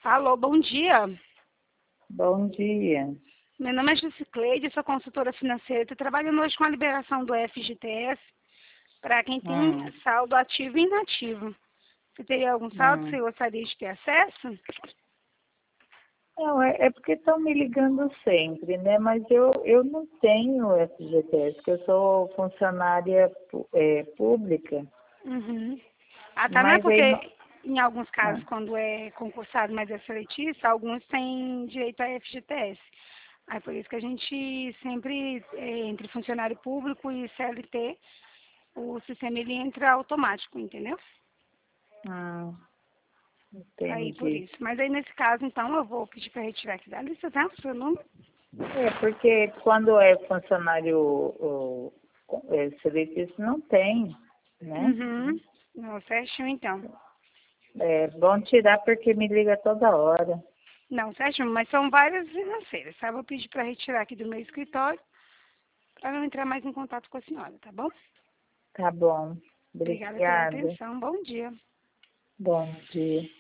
Alô, bom dia. Bom dia. Meu nome é Jusicleide, sou consultora financeira. Estou trabalhando hoje com a liberação do FGTS para quem tem saldo ativo e inativo. Você teria algum saldo que você gostaria de ter acesso? Não, é porque estão me ligando sempre, né? Mas eu não tenho FGTS, porque eu sou funcionária pública. Uhum. Ah, tá, não é Mas aí porque em alguns casos, ah, quando é concursado, mas é seletista, alguns têm direito a FGTS. Aí por isso que a gente sempre, entre funcionário público e CLT, o sistema ele entra automático, entendeu? ah, Aí por entendi. isso. Mas aí nesse caso, então, eu vou pedir para retirar aqui da lista, tá? O seu número. É, porque quando é funcionário seletista não tem, né? Uhum. Não, certinho então. É bom tirar porque me liga toda hora. Não, certinho, mas são várias financeiras, tá? Vou pedir para retirar aqui do meu escritório para não entrar mais em contato com a senhora, tá bom? Tá bom. Obrigada pela Obrigada. atenção. Bom dia. Bom dia.